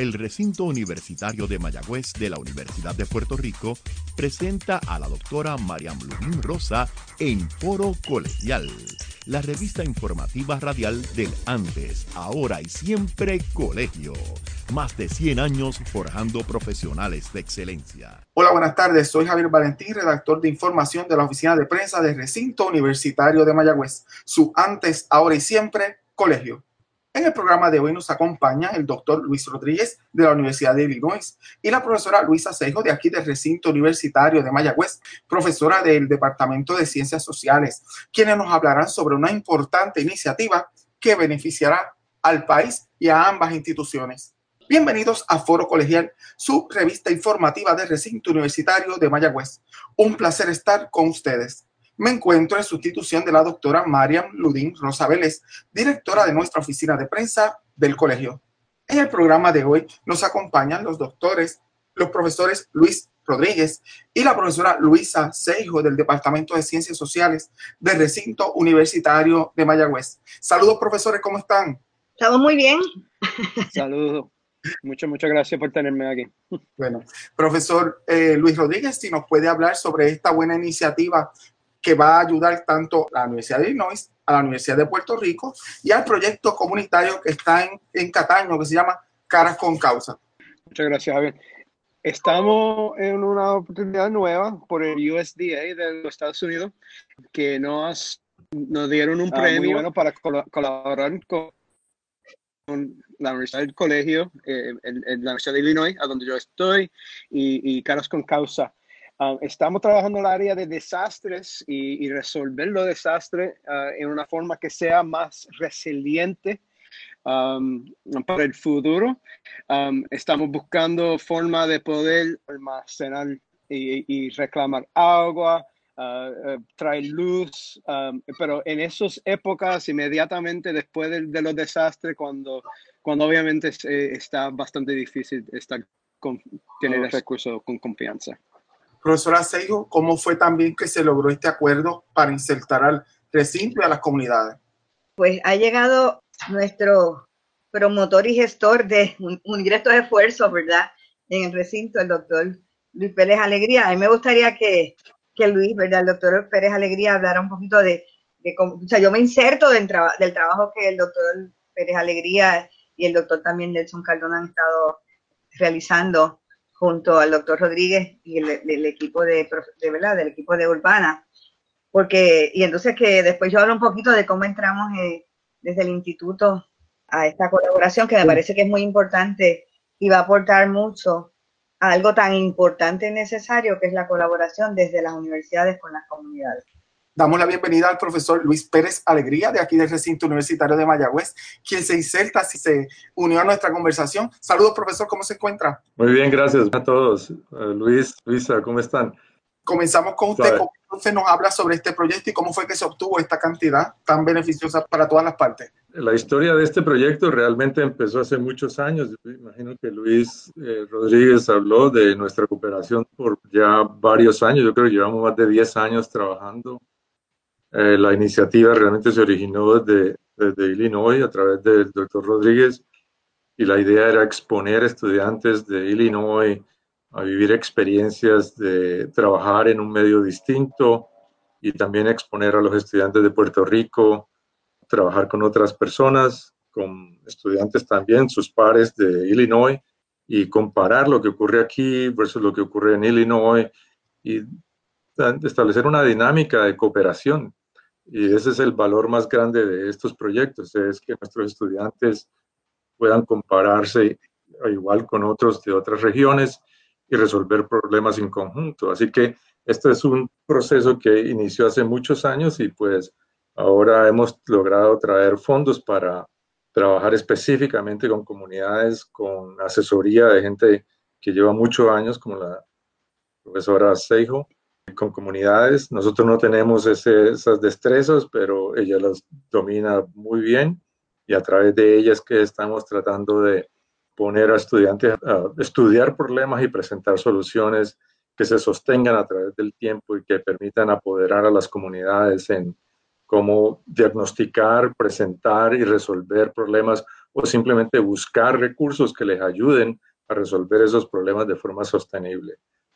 El recinto universitario de Mayagüez de la Universidad de Puerto Rico presenta a la doctora Mariam Ludín Rosa en Foro Colegial, la revista informativa radial del antes, ahora y siempre colegio. Más de 100 años forjando profesionales de excelencia. Hola, buenas tardes. Soy Javier Valentín, redactor de información de la Oficina de Prensa del Recinto Universitario de Mayagüez, su antes, ahora y siempre colegio. En el programa de hoy nos acompaña el doctor Luis Rodríguez de la Universidad de Illinois y la profesora Luisa Seijo de aquí del Recinto Universitario de Mayagüez, profesora del Departamento de Ciencias Sociales, quienes nos hablarán sobre una importante iniciativa que beneficiará al país y a ambas instituciones. Bienvenidos a Foro Colegial, su revista informativa del Recinto Universitario de Mayagüez. Un placer estar con ustedes. Me encuentro en sustitución de la doctora Mariam Ludín Rosa Vélez, directora de nuestra oficina de prensa del colegio. En el programa de hoy nos acompañan los profesores Luis Rodríguez y la profesora Luisa Seijo del Departamento de Ciencias Sociales del Recinto Universitario de Mayagüez. Saludos, profesores, ¿cómo están? Estamos muy bien. Saludos. Muchas gracias por tenerme aquí. Bueno, profesor Luis Rodríguez, si nos puede hablar sobre esta buena iniciativa que va a ayudar tanto a la Universidad de Illinois, a la Universidad de Puerto Rico y al proyecto comunitario que está en Cataño, que se llama Caras con Causa. Muchas gracias, Javier. Estamos en una oportunidad nueva por el USDA de los Estados Unidos, que nos dieron un premio muy bueno para colaborar con la Universidad del Colegio, en la Universidad de Illinois, a donde yo estoy, y Caras con Causa. Estamos trabajando en el área de desastres y resolver los desastres en una forma que sea más resiliente para el futuro. Estamos buscando forma de poder almacenar y reclamar agua, traer luz, pero en esas épocas, inmediatamente después de los desastres, cuando obviamente está bastante difícil tener el recurso con confianza. Profesora Seijo, ¿cómo fue también que se logró este acuerdo para insertar al recinto y a las comunidades? Pues ha llegado nuestro promotor y gestor de unir estos esfuerzos, ¿verdad? En el recinto, el doctor Luis Pérez Alegría. A mí me gustaría que Luis, ¿verdad? El doctor Pérez Alegría hablara un poquito de cómo, o sea, yo me inserto del trabajo que el doctor Pérez Alegría y el doctor también Nelson Cardona han estado realizando junto al doctor Rodríguez y el equipo ¿verdad? Del equipo de Urbana. Y entonces que después yo hablo un poquito de cómo entramos desde el instituto a esta colaboración, que me parece que es muy importante y va a aportar mucho a algo tan importante y necesario que es la colaboración desde las universidades con las comunidades. Damos la bienvenida al profesor Luis Pérez Alegría, de aquí del Recinto Universitario de Mayagüez, quien se inserta, si se unió a nuestra conversación. Saludos, profesor, ¿cómo se encuentra? Muy bien, gracias a todos. Luis, Luisa, ¿cómo están? Comenzamos con usted. ¿Cómo usted nos habla sobre este proyecto y cómo fue que se obtuvo esta cantidad tan beneficiosa para todas las partes? La historia de este proyecto realmente empezó hace muchos años. Yo imagino que Luis Rodríguez habló de nuestra cooperación por ya varios años. Yo creo que llevamos más de 10 años trabajando. La iniciativa realmente se originó desde Illinois a través del doctor Rodríguez, y la idea era exponer estudiantes de Illinois a vivir experiencias de trabajar en un medio distinto, y también exponer a los estudiantes de Puerto Rico, trabajar con otras personas, con estudiantes también, sus pares de Illinois, y comparar lo que ocurre aquí versus lo que ocurre en Illinois, y establecer una dinámica de cooperación. Y ese es el valor más grande de estos proyectos, es que nuestros estudiantes puedan compararse igual con otros de otras regiones y resolver problemas en conjunto. Así que este es un proceso que inició hace muchos años, y pues ahora hemos logrado traer fondos para trabajar específicamente con comunidades, con asesoría de gente que lleva muchos años, como la profesora Seijo, con comunidades. Nosotros no tenemos esas destrezas, pero ella las domina muy bien, y a través de ellas que estamos tratando de poner a estudiantes a estudiar problemas y presentar soluciones que se sostengan a través del tiempo y que permitan apoderar a las comunidades en cómo diagnosticar, presentar y resolver problemas o simplemente buscar recursos que les ayuden a resolver esos problemas de forma sostenible.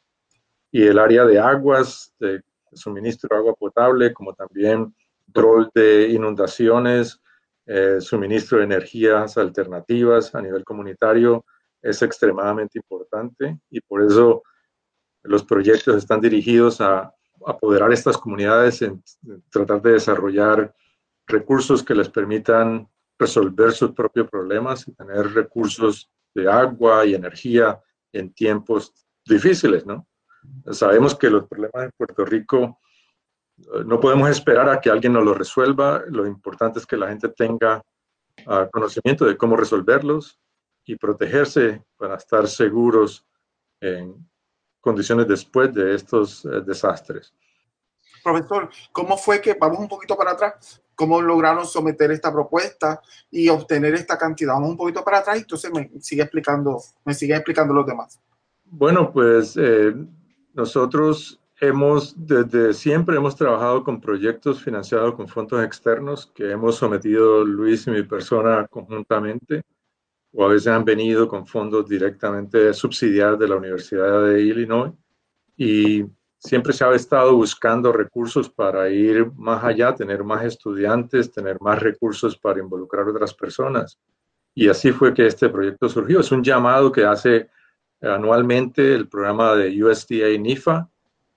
Y el área de aguas, de suministro de agua potable, como también control de inundaciones, suministro de energías alternativas a nivel comunitario, es extremadamente importante, y por eso los proyectos están dirigidos a apoderar estas comunidades en tratar de desarrollar recursos que les permitan resolver sus propios problemas y tener recursos de agua y energía en tiempos difíciles, ¿no? Sabemos que los problemas en Puerto Rico no podemos esperar a que alguien nos los resuelva. Lo importante es que la gente tenga conocimiento de cómo resolverlos y protegerse para estar seguros en condiciones después de estos desastres. Profesor, ¿cómo fue que, vamos un poquito para atrás, cómo lograron someter esta propuesta y obtener esta cantidad? Vamos un poquito para atrás y entonces me sigue explicando los demás. Bueno, pues nosotros desde siempre hemos trabajado con proyectos financiados con fondos externos que hemos sometido Luis y mi persona conjuntamente, o a veces han venido con fondos directamente subsidiados de la Universidad de Illinois, y siempre se ha estado buscando recursos para ir más allá, tener más estudiantes, tener más recursos para involucrar a otras personas. Y así fue que este proyecto surgió. Es un llamado que hace anualmente el programa de USDA NIFA,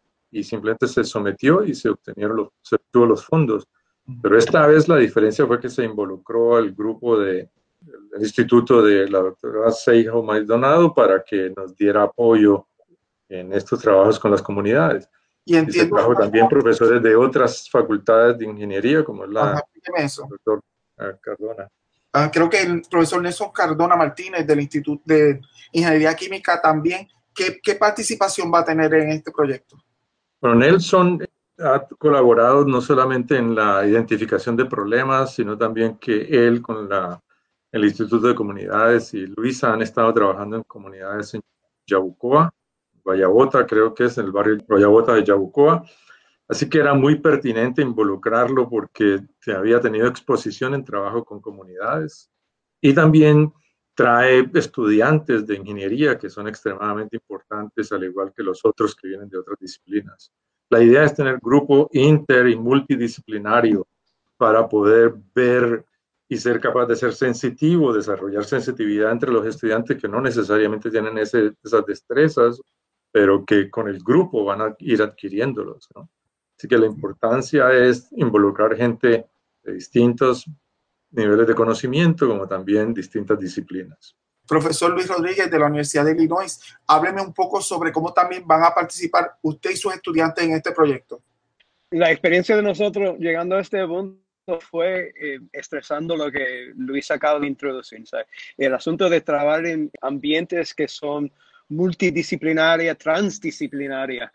y simplemente se sometió y se obtuvo los fondos. Pero esta vez la diferencia fue que se involucró el grupo del instituto de la doctora Seijo Maldonado para que nos diera apoyo en estos trabajos con las comunidades. Y se trajo también profesores de otras facultades de ingeniería, como es la doctor Cardona. Creo que el profesor Nelson Cardona Martínez del Instituto de Ingeniería Química también. ¿Qué participación va a tener en este proyecto? Bueno, Nelson ha colaborado no solamente en la identificación de problemas, sino también que él con el Instituto de Comunidades y Luisa han estado trabajando en comunidades en Yabucoa, Guayabota, creo que es en el barrio Guayabota de Yabucoa. Así que era muy pertinente involucrarlo porque se había tenido exposición en trabajo con comunidades, y también trae estudiantes de ingeniería que son extremadamente importantes, al igual que los otros que vienen de otras disciplinas. La idea es tener grupo inter y multidisciplinario para poder ver y ser capaz de ser sensitivo, desarrollar sensitividad entre los estudiantes que no necesariamente tienen esas destrezas, pero que con el grupo van a ir adquiriéndolos, ¿no? Así que la importancia es involucrar gente de distintos niveles de conocimiento, como también distintas disciplinas. Profesor Luis Rodríguez de la Universidad de Illinois, hábleme un poco sobre cómo también van a participar usted y sus estudiantes en este proyecto. La experiencia de nosotros llegando a este punto fue estresando lo que Luis acaba de introducir, ¿sabes? El asunto de trabajar en ambientes que son multidisciplinaria, transdisciplinaria,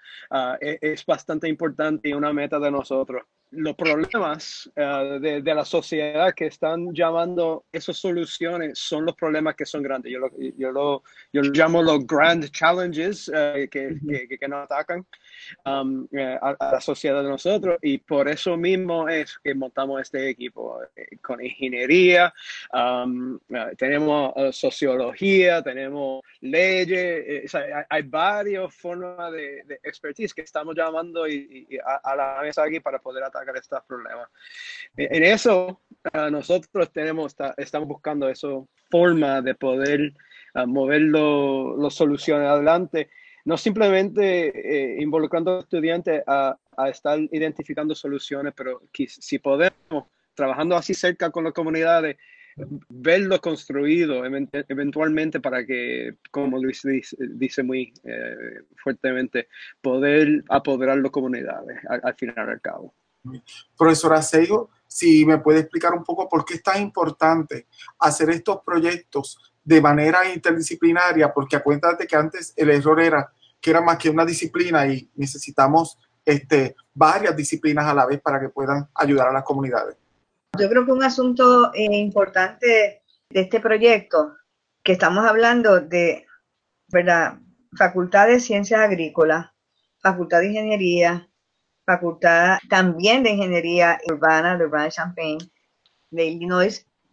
es bastante importante y una meta de nosotros. Los problemas de la sociedad que están llamando esas soluciones son los problemas que son grandes. Yo lo llamo los grand challenges que nos atacan a la sociedad de nosotros, y por eso mismo es que montamos este equipo con ingeniería, tenemos sociología, tenemos leyes, hay varias formas de expertise que estamos llamando y a la mesa aquí para poder atacar estos problemas. En eso nosotros estamos buscando esa forma de poder mover las soluciones adelante, no simplemente involucrando a los estudiantes a estar identificando soluciones, pero si podemos, trabajando así cerca con las comunidades, verlo construido eventualmente para que, como Luis dice muy fuertemente, poder apoderar las comunidades al final y al cabo. Profesora Seijo, si me puede explicar un poco por qué es tan importante hacer estos proyectos de manera interdisciplinaria, porque acuérdate que antes el error era que era más que una disciplina y necesitamos varias disciplinas a la vez para que puedan ayudar a las comunidades. Yo creo que un asunto importante de este proyecto, que estamos hablando de, ¿verdad?, Facultad de Ciencias Agrícolas, Facultad de Ingeniería, Facultad también de Ingeniería Urbana de Champaign, de Illinois,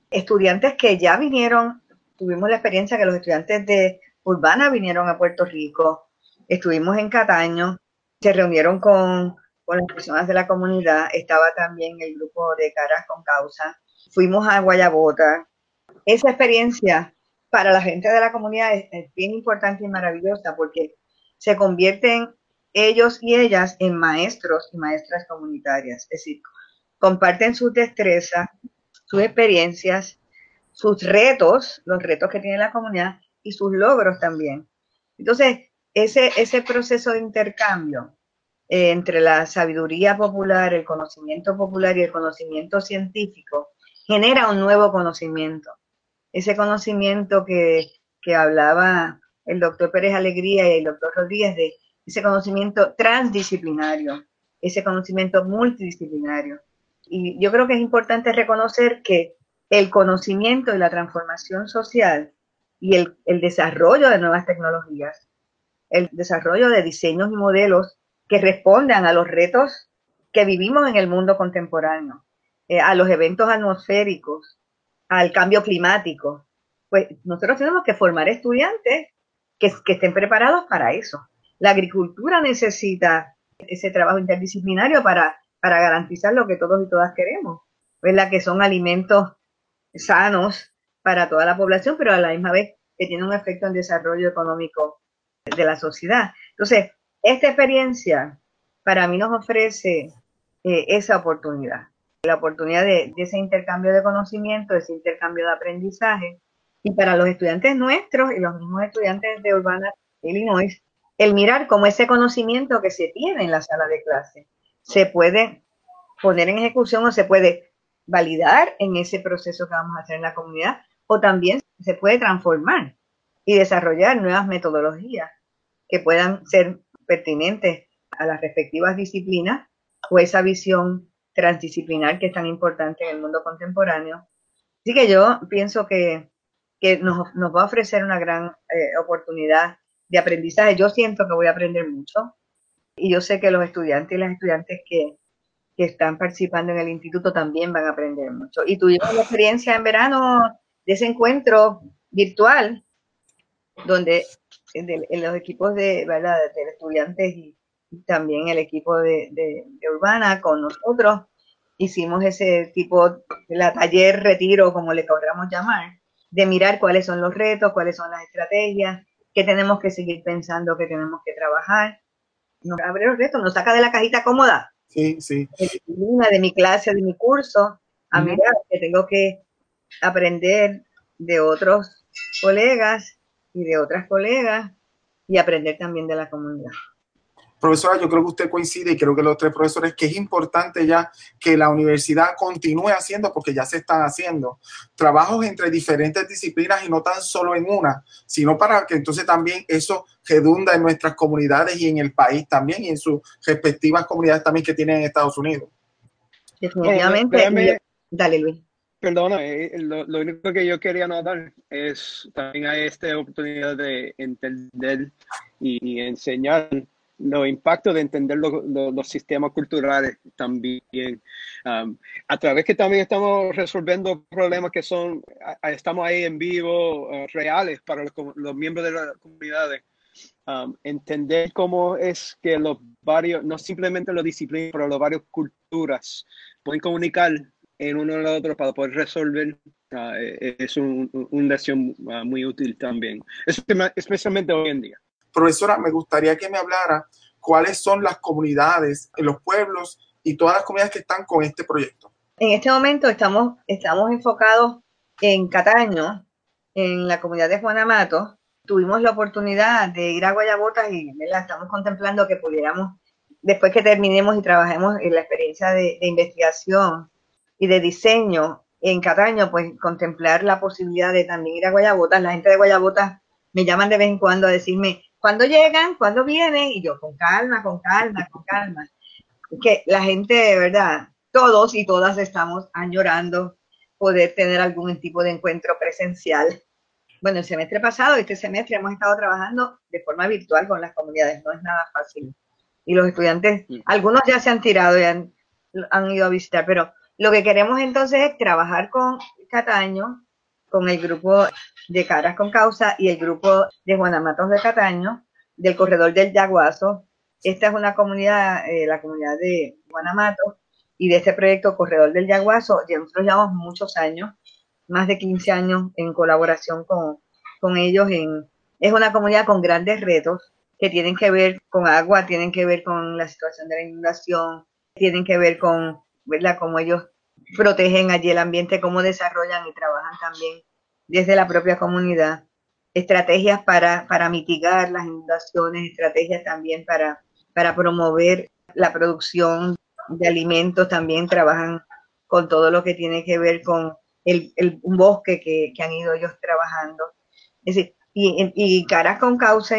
estudiantes que ya vinieron, tuvimos la experiencia que los estudiantes de Urbana vinieron a Puerto Rico, estuvimos en Cataño, se reunieron con las personas de la comunidad, estaba también el grupo de Caras con Causa, fuimos a Guayabota. Esa experiencia para la gente de la comunidad es bien importante y maravillosa porque se convierten ellos y ellas en maestros y maestras comunitarias, es decir, comparten sus destrezas, sus experiencias, sus retos, los retos que tiene la comunidad y sus logros también. Entonces, ese proceso de intercambio entre la sabiduría popular, el conocimiento popular y el conocimiento científico genera un nuevo conocimiento. Ese conocimiento que hablaba el doctor Pérez Alegría y el doctor Rodríguez, de ese conocimiento transdisciplinario, ese conocimiento multidisciplinario. Y yo creo que es importante reconocer que el conocimiento y la transformación social y el desarrollo de nuevas tecnologías, el desarrollo de diseños y modelos que respondan a los retos que vivimos en el mundo contemporáneo, a los eventos atmosféricos, al cambio climático, pues nosotros tenemos que formar estudiantes que estén preparados para eso. La agricultura necesita ese trabajo interdisciplinario para garantizar lo que todos y todas queremos, ¿verdad? Que son alimentos sanos para toda la población, pero a la misma vez que tienen un efecto en el desarrollo económico de la sociedad. Entonces, esta experiencia para mí nos ofrece esa oportunidad, la oportunidad de ese intercambio de conocimiento, de ese intercambio de aprendizaje, y para los estudiantes nuestros y los mismos estudiantes de Urbana, Illinois, el mirar cómo ese conocimiento que se tiene en la sala de clase se puede poner en ejecución o se puede validar en ese proceso que vamos a hacer en la comunidad, o también se puede transformar y desarrollar nuevas metodologías que puedan ser pertinentes a las respectivas disciplinas o esa visión transdisciplinar que es tan importante en el mundo contemporáneo. Así que yo pienso que nos va a ofrecer una gran oportunidad de aprendizaje. Yo siento que voy a aprender mucho y yo sé que los estudiantes y las estudiantes que están participando en el instituto también van a aprender mucho. Y tuvimos la experiencia en verano de ese encuentro virtual donde en los equipos de estudiantes y también el equipo de Urbana con nosotros hicimos ese tipo de taller retiro, como le queramos llamar, de mirar cuáles son los retos, cuáles son las estrategias, qué tenemos que seguir pensando, qué tenemos que trabajar. Nos abre los retos, nos saca de la cajita cómoda. Sí, sí. De mi clase, de mi curso, a mirar que tengo que aprender de otros colegas y de otras colegas y aprender también de la comunidad. Profesora, yo creo que usted coincide y creo que los tres profesores que es importante ya que la universidad continúe haciendo, porque ya se están haciendo trabajos entre diferentes disciplinas y no tan solo en una, sino para que entonces también eso redunda en nuestras comunidades y en el país también y en sus respectivas comunidades también que tienen en Estados Unidos. Definitivamente. Dale, Luis. Perdona, lo único que yo quería notar es también hay esta oportunidad de entender y enseñar los impactos de entender los sistemas culturales también. A través que también estamos resolviendo problemas que son, estamos ahí en vivo, reales para los miembros de las comunidades. Entender cómo es que los varios, no simplemente las disciplinas, pero las varias culturas pueden comunicar en uno al otro para poder resolver, es una lección muy útil también, especialmente hoy en día. Profesora, me gustaría que me hablara cuáles son las comunidades, los pueblos y todas las comunidades que están con este proyecto. En este momento estamos enfocados en Cataño, en la comunidad de Juana Mato. Tuvimos la oportunidad de ir a Guayabotas y estamos contemplando que pudiéramos, después que terminemos y trabajemos en la experiencia de investigación y de diseño en Cataño, pues contemplar la posibilidad de también ir a Guayabotas. La gente de Guayabotas me llaman de vez en cuando a decirme, ¿cuándo llegan? ¿Cuándo vienen? Y yo, con calma. Que la gente, de verdad, todos y todas estamos añorando poder tener algún tipo de encuentro presencial. Bueno, el semestre pasado y este semestre hemos estado trabajando de forma virtual con las comunidades, no es nada fácil. Y los estudiantes, algunos ya se han tirado y han ido a visitar, pero Lo que queremos entonces es trabajar con Cataño, con el grupo de Caras con Causa y el grupo de Juanamatos de Cataño, del corredor del Yaguazo. Esta es una comunidad, la comunidad de Juanamatos, y de este proyecto Corredor del Yaguazo, ya nosotros llevamos muchos años, más de 15 años en colaboración con ellos. Es una comunidad con grandes retos que tienen que ver con agua, tienen que ver con la situación de la inundación, tienen que ver con, ¿verdad?, cómo ellos protegen allí el ambiente, cómo desarrollan y trabajan también desde la propia comunidad, estrategias para mitigar las inundaciones, estrategias también para promover la producción de alimentos, también trabajan con todo lo que tiene que ver con un bosque que han ido ellos trabajando. Es decir, y Caras con Causa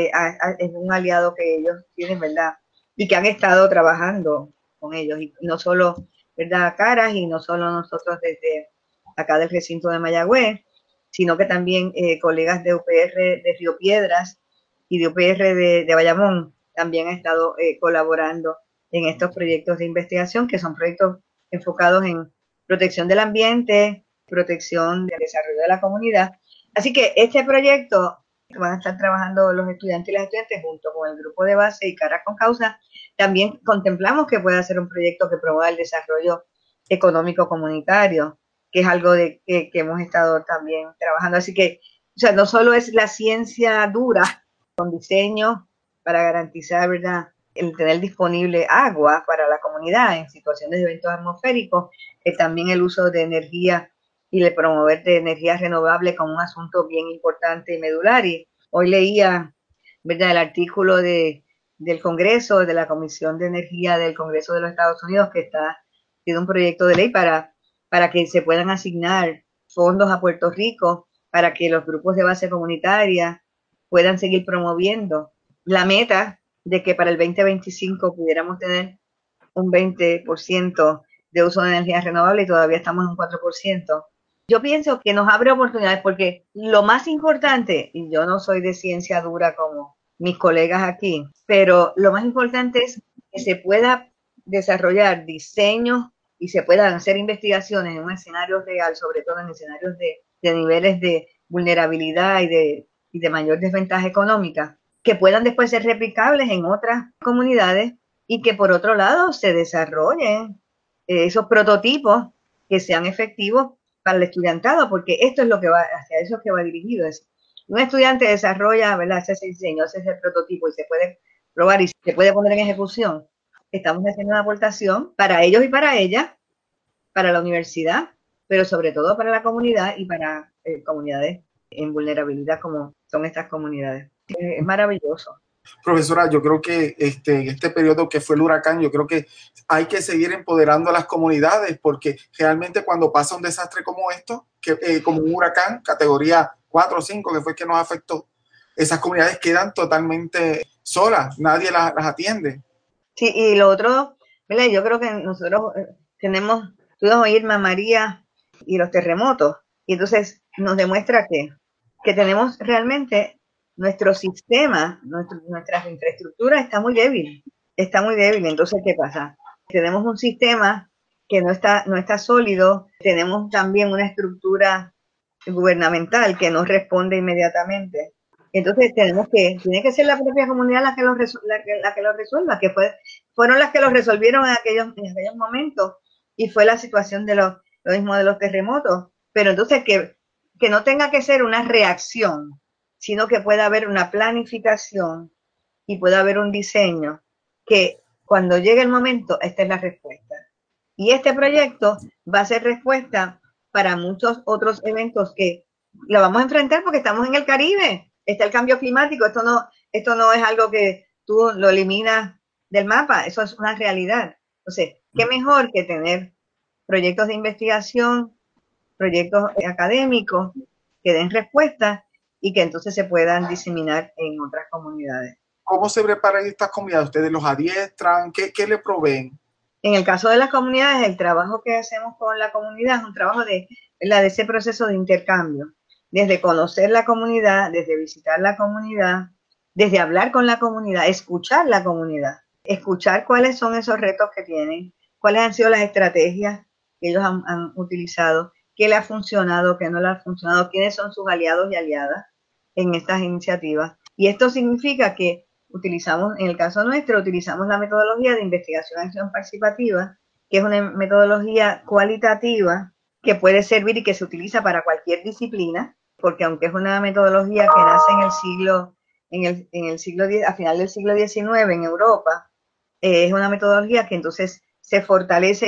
es un aliado que ellos tienen, ¿verdad? Y que han estado trabajando con ellos, y no solo, ¿verdad?, Caras, y no solo nosotros desde acá del recinto de Mayagüez, sino que también colegas de UPR de Río Piedras y de UPR de Bayamón también han estado colaborando en estos proyectos de investigación, que son proyectos enfocados en protección del ambiente, protección del desarrollo de la comunidad. Así que este proyecto van a estar trabajando los estudiantes y las estudiantes junto con el grupo de base y Caras con Causa. También contemplamos que pueda ser un proyecto que promueva el desarrollo económico comunitario, que es algo que hemos estado también trabajando. Así que, o sea, no solo es la ciencia dura con diseño para garantizar, ¿verdad?, el tener disponible agua para la comunidad en situaciones de eventos atmosféricos, también el uso de energía y de promover de energía renovable como un asunto bien importante y medular. Y hoy leía, ¿verdad?, el artículo del Congreso, de la Comisión de Energía del Congreso de los Estados Unidos, que está haciendo un proyecto de ley para que se puedan asignar fondos a Puerto Rico para que los grupos de base comunitaria puedan seguir promoviendo la meta de que para el 2025 pudiéramos tener un 20% de uso de energía renovable, y todavía estamos en un 4%. Yo pienso que nos abre oportunidades, porque lo más importante, y yo no soy de ciencia dura como mis colegas aquí, pero lo más importante es que se pueda desarrollar diseños y se puedan hacer investigaciones en un escenario real, sobre todo en escenarios de niveles de vulnerabilidad y de mayor desventaja económica, que puedan después ser replicables en otras comunidades, y que por otro lado se desarrollen esos prototipos que sean efectivos para el estudiantado, porque esto es lo que va, hacia eso que va dirigido. Es, un estudiante desarrolla, ¿verdad?, hace ese diseño, hace ese prototipo y se puede probar y se puede poner en ejecución. Estamos haciendo una aportación para ellos y para ellas, para la universidad, pero sobre todo para la comunidad y para comunidades en vulnerabilidad como son estas comunidades. Es maravilloso. Profesora, yo creo que en este periodo que fue el huracán, yo creo que hay que seguir empoderando a las comunidades, porque realmente cuando pasa un desastre como esto, como un huracán, categoría 4 o 5, que fue que nos afectó, esas comunidades quedan totalmente solas, nadie las atiende. Sí, y lo otro, ¿verdad?, yo creo que nosotros tuvimos Irma, María y los terremotos, y entonces nos demuestra que tenemos realmente nuestro sistema, nuestra infraestructura está muy débil. Entonces, ¿qué pasa? Tenemos un sistema que no está sólido, tenemos también una estructura gubernamental que no responde inmediatamente. Entonces tiene que ser la propia comunidad la que lo resuelva, que fueron las que lo resolvieron en aquellos momentos, y fue la situación de lo mismo de los terremotos. Pero entonces que no tenga que ser una reacción, sino que pueda haber una planificación y pueda haber un diseño que cuando llegue el momento, esta es la respuesta. Y este proyecto va a ser respuesta para muchos otros eventos que lo vamos a enfrentar, porque estamos en el Caribe, está el cambio climático, esto no es algo que tú lo eliminas del mapa, eso es una realidad. Entonces, ¿qué mejor que tener proyectos de investigación, proyectos académicos que den respuesta y que entonces se puedan diseminar en otras comunidades? ¿Cómo se preparan estas comunidades? ¿Ustedes los adiestran? ¿Qué le proveen? En el caso de las comunidades, el trabajo que hacemos con la comunidad es un trabajo de ese proceso de intercambio, desde conocer la comunidad, desde visitar la comunidad, desde hablar con la comunidad, escuchar la comunidad, escuchar cuáles son esos retos que tienen, cuáles han sido las estrategias que ellos han utilizado, qué le ha funcionado, qué no le ha funcionado, quiénes son sus aliados y aliadas en estas iniciativas. Y esto significa que utilizamos, en el caso nuestro, utilizamos la metodología de investigación y acción participativa, que es una metodología cualitativa que puede servir y que se utiliza para cualquier disciplina, porque aunque es una metodología que nace en el siglo a final del siglo XIX en Europa, es una metodología que entonces se fortalece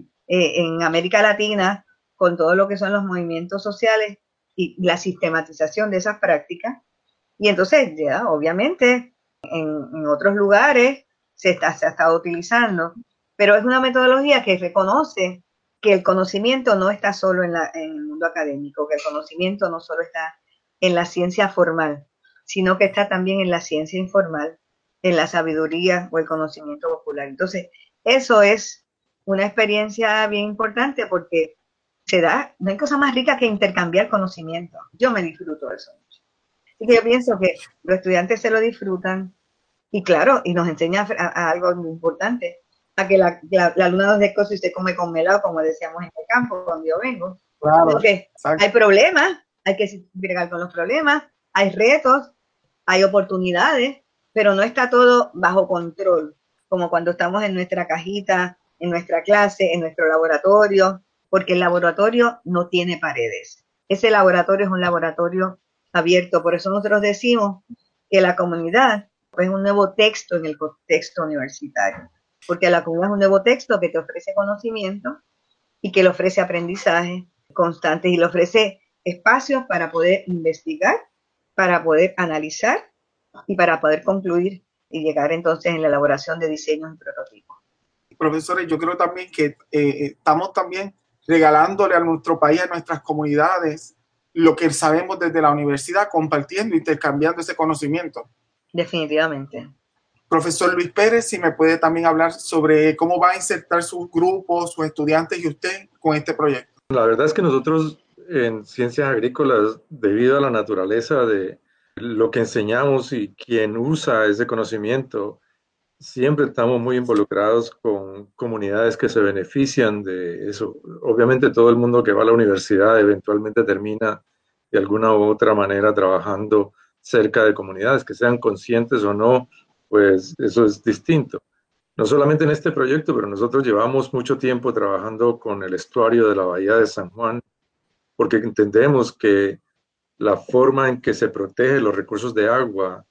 en América Latina con todo lo que son los movimientos sociales y la sistematización de esas prácticas. Y entonces, ya, obviamente, en otros lugares se ha estado utilizando, pero es una metodología que reconoce que el conocimiento no está solo en el mundo académico, que el conocimiento no solo está en la ciencia formal, sino que está también en la ciencia informal, en la sabiduría o el conocimiento popular. Entonces, eso es una experiencia bien importante porque no hay cosa más rica que intercambiar conocimiento. Yo me disfruto de eso mucho. Así que yo pienso que los estudiantes se lo disfrutan y claro, y nos enseña a algo muy importante, a que la luna no es cosa y se come con melado, como decíamos en el campo cuando yo vengo. Claro, porque hay problemas, hay que bregar con los problemas, hay retos, hay oportunidades, pero no está todo bajo control, como cuando estamos en nuestra cajita, en nuestra clase, en nuestro laboratorio, porque el laboratorio no tiene paredes. Ese laboratorio es un laboratorio abierto, por eso nosotros decimos que la comunidad es un nuevo texto en el contexto universitario, porque la comunidad es un nuevo texto que te ofrece conocimiento y que le ofrece aprendizaje constante y le ofrece espacios para poder investigar, para poder analizar y para poder concluir y llegar entonces en la elaboración de diseños y prototipos. Profesores, yo creo también que estamos también regalándole a nuestro país, a nuestras comunidades, lo que sabemos desde la universidad, compartiendo, intercambiando ese conocimiento. Definitivamente. Profesor Luis Pérez, si me puede también hablar sobre cómo va a insertar sus grupos, sus estudiantes y usted con este proyecto. La verdad es que nosotros en ciencias agrícolas, debido a la naturaleza de lo que enseñamos y quien usa ese conocimiento, siempre estamos muy involucrados con comunidades que se benefician de eso. Obviamente todo el mundo que va a la universidad eventualmente termina de alguna u otra manera trabajando cerca de comunidades, que sean conscientes o no, pues eso es distinto. No solamente en este proyecto, pero nosotros llevamos mucho tiempo trabajando con el estuario de la Bahía de San Juan, porque entendemos que la forma en que se protege los recursos de agua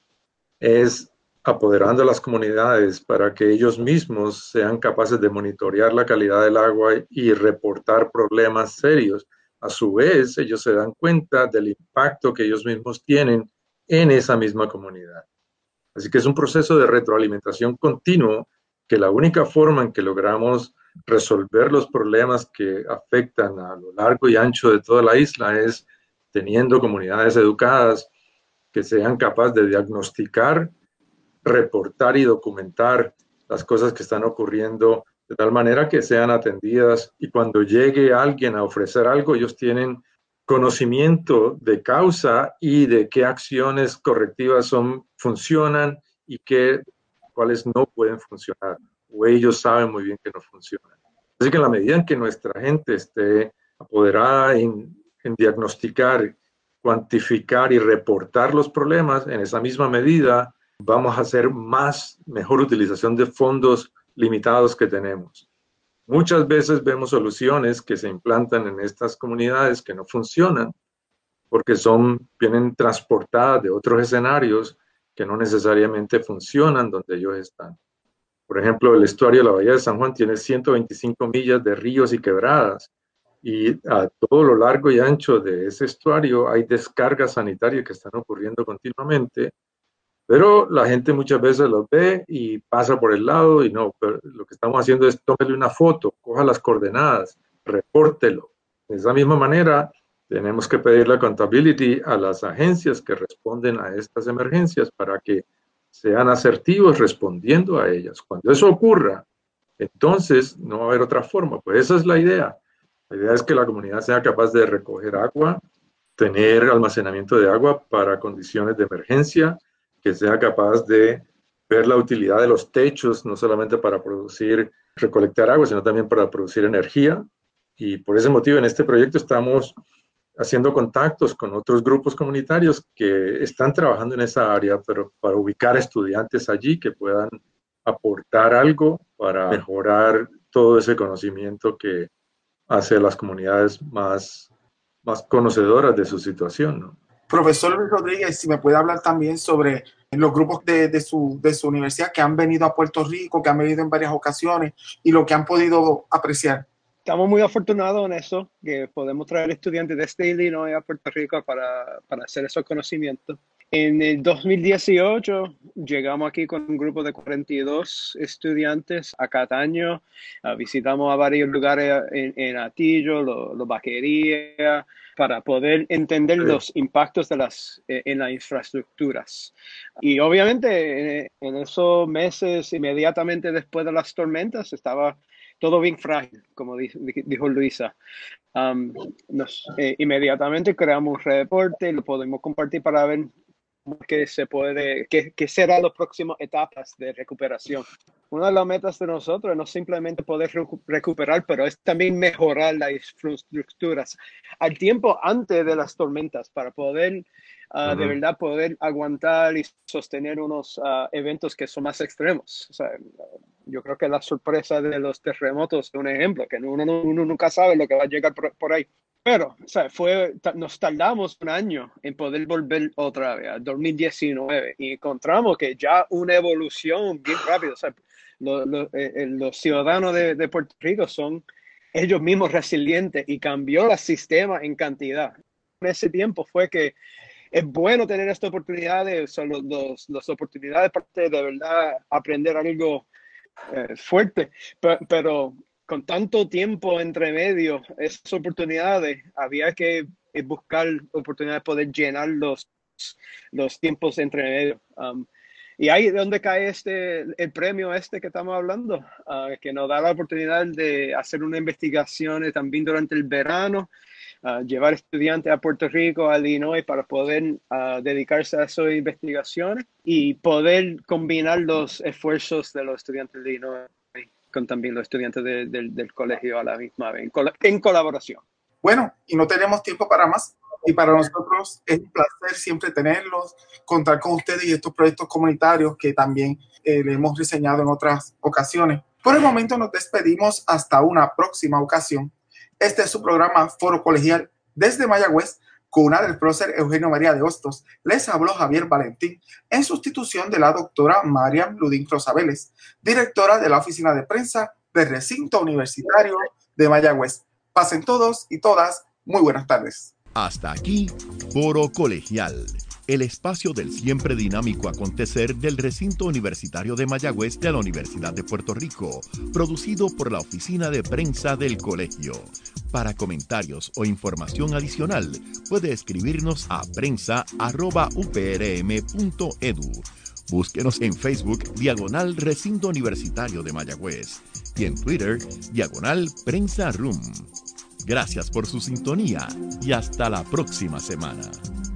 es apoderando a las comunidades para que ellos mismos sean capaces de monitorear la calidad del agua y reportar problemas serios. A su vez, ellos se dan cuenta del impacto que ellos mismos tienen en esa misma comunidad. Así que es un proceso de retroalimentación continuo que la única forma en que logramos resolver los problemas que afectan a lo largo y ancho de toda la isla es teniendo comunidades educadas que sean capaces de diagnosticar, reportar y documentar las cosas que están ocurriendo de tal manera que sean atendidas y cuando llegue alguien a ofrecer algo, ellos tienen conocimiento de causa y de qué acciones correctivas funcionan y cuáles no pueden funcionar, o ellos saben muy bien que no funcionan. Así que en la medida en que nuestra gente esté apoderada en diagnosticar, cuantificar y reportar los problemas, en esa misma medida vamos a hacer mejor utilización de fondos limitados que tenemos. Muchas veces vemos soluciones que se implantan en estas comunidades que no funcionan porque vienen transportadas de otros escenarios que no necesariamente funcionan donde ellos están. Por ejemplo, el estuario de la Bahía de San Juan tiene 125 millas de ríos y quebradas y a todo lo largo y ancho de ese estuario hay descargas sanitarias que están ocurriendo continuamente. Pero la gente muchas veces los ve y pasa por el lado y no, pero lo que estamos haciendo es tómele una foto, coja las coordenadas, repórtelo. De esa misma manera, tenemos que pedirle accountability a las agencias que responden a estas emergencias para que sean asertivos respondiendo a ellas. Cuando eso ocurra, entonces no va a haber otra forma. Pues esa es la idea. La idea es que la comunidad sea capaz de recoger agua, tener almacenamiento de agua para condiciones de emergencia, que sea capaz de ver la utilidad de los techos, no solamente para recolectar agua, sino también para producir energía, Y por ese motivo en este proyecto estamos haciendo contactos con otros grupos comunitarios que están trabajando en esa área, pero para ubicar estudiantes allí que puedan aportar algo para mejorar todo ese conocimiento que hace a las comunidades más conocedoras de su situación, ¿no? Profesor Luis Rodríguez, si me puede hablar también sobre los grupos de su universidad que han venido a Puerto Rico, que han venido en varias ocasiones y lo que han podido apreciar. Estamos muy afortunados en eso, que podemos traer estudiantes desde Illinois a Puerto Rico para hacer esos conocimientos. En el 2018 llegamos aquí con un grupo de 42 estudiantes a Cataño. Visitamos a varios lugares en Atillo, los vaquerías, para poder entender los impactos en las infraestructuras. Y obviamente en esos meses inmediatamente después de las tormentas estaba todo bien frágil, como dijo Luisa. Inmediatamente creamos un reporte y lo podemos compartir para ver qué serán las próximas etapas de recuperación. Una de las metas de nosotros no simplemente poder recuperar, pero es también mejorar las infraestructuras al tiempo antes de las tormentas para poder de verdad poder aguantar y sostener unos eventos que son más extremos. O sea, yo creo que la sorpresa de los terremotos es un ejemplo, que uno nunca sabe lo que va a llegar por ahí. Pero, o sea, nos tardamos un año en poder volver otra vez, a 2019, y encontramos que ya una evolución bien rápida. O sea, los ciudadanos de Puerto Rico son ellos mismos resilientes y cambió el sistema en cantidad. En ese tiempo fue que es bueno tener esta oportunidad, son las oportunidades de verdad aprender algo fuerte, pero con tanto tiempo entre medio, esas oportunidades, había que buscar oportunidades de poder llenar los tiempos entre medio. Y ahí es donde cae el premio que estamos hablando, que nos da la oportunidad de hacer una investigación también durante el verano, llevar estudiantes a Puerto Rico, a Illinois, para poder dedicarse a esas investigaciones y poder combinar los esfuerzos de los estudiantes de Illinois con también los estudiantes del colegio a la misma vez, en colaboración. Bueno, y no tenemos tiempo para más. Y para nosotros es un placer siempre tenerlos, contar con ustedes y estos proyectos comunitarios que también le hemos reseñado en otras ocasiones. Por el momento nos despedimos hasta una próxima ocasión. Este es su programa Foro Colegial desde Mayagüez, cuna del prócer Eugenio María de Hostos. Les habló Javier Valentín en sustitución de la doctora Mariam Ludín Rosabélez, directora de la Oficina de Prensa del Recinto Universitario de Mayagüez. Pasen todos y todas muy buenas tardes. Hasta aquí, Foro Colegial, el espacio del siempre dinámico acontecer del Recinto Universitario de Mayagüez de la Universidad de Puerto Rico, producido por la Oficina de Prensa del Colegio. Para comentarios o información adicional, puede escribirnos a prensa@uprm.edu. Búsquenos en Facebook, /Recinto Universitario de Mayagüez, y en Twitter, /Prensa Room. Gracias por su sintonía y hasta la próxima semana.